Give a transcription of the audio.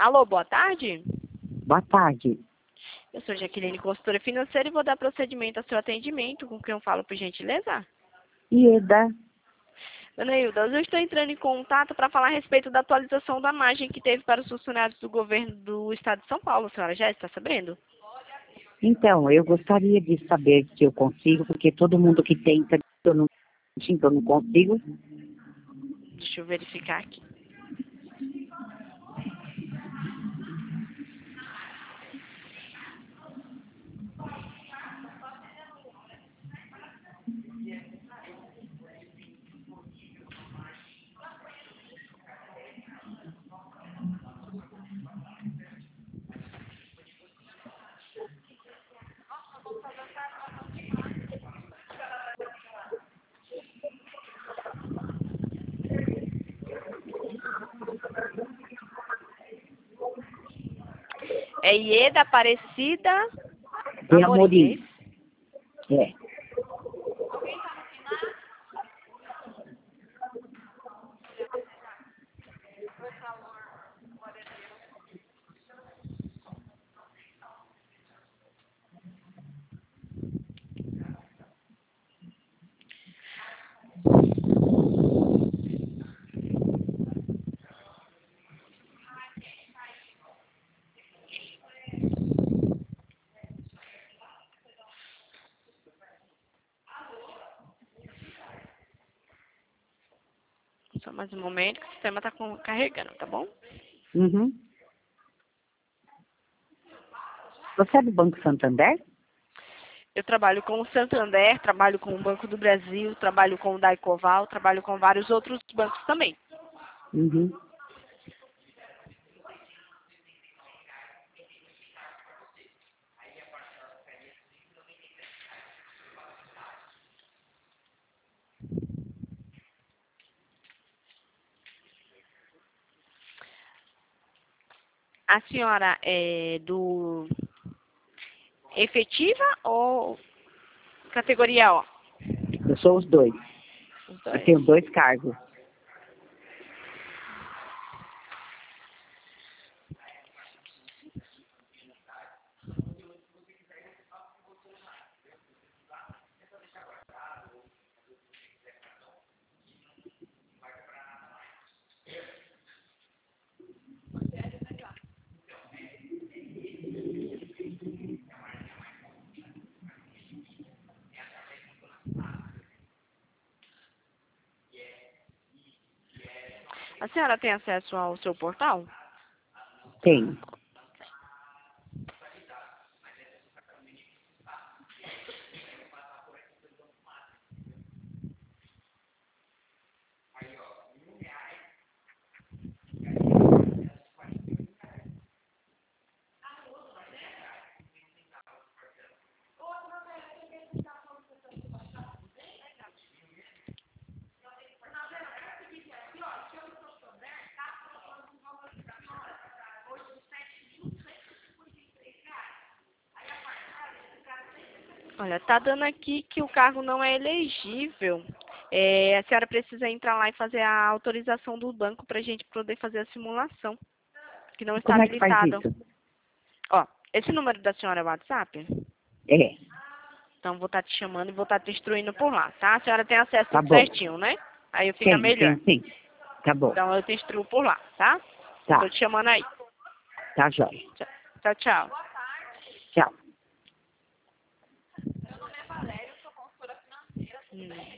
Alô, boa tarde. Boa tarde. Eu sou Jaqueline, consultora financeira, e vou dar procedimento ao seu atendimento. Com quem eu falo, por gentileza? Ieda. Dona Hilda, eu estou entrando em contato para falar a respeito da atualização da margem que teve para os funcionários do governo do estado de São Paulo. A senhora já está sabendo? Então, eu gostaria de saber se eu consigo, porque todo mundo que tenta, eu não consigo. Deixa eu verificar aqui. É Ieda Aparecida É Amorim. Amorim. É. Só mais um momento que o sistema está carregando, tá bom? Uhum. Você é do Banco Santander? Eu trabalho com o Santander, trabalho com o Banco do Brasil, trabalho com o Daicoval, trabalho com vários outros bancos também. Uhum. A senhora é do efetiva ou categoria O? Eu sou os dois. Os Eu dois. tenho 2 cargos. A senhora tem acesso ao seu portal? Tenho. Olha, tá dando aqui que o cargo não é elegível. A senhora precisa entrar lá e fazer a autorização do banco para a gente poder fazer a simulação, que não está Como é que faz habilitado. isso? Ó, esse número da senhora é o WhatsApp? É. Então, vou estar te chamando e vou estar te instruindo por lá, tá? A senhora tem acesso Tá tudo bom. certinho, né? Aí fica melhor. Tenho sim. Tá bom. Então, eu te instruo por lá, tá? Tá. Tô te chamando aí. Tá jóia. Tchau, tchau. Tchau.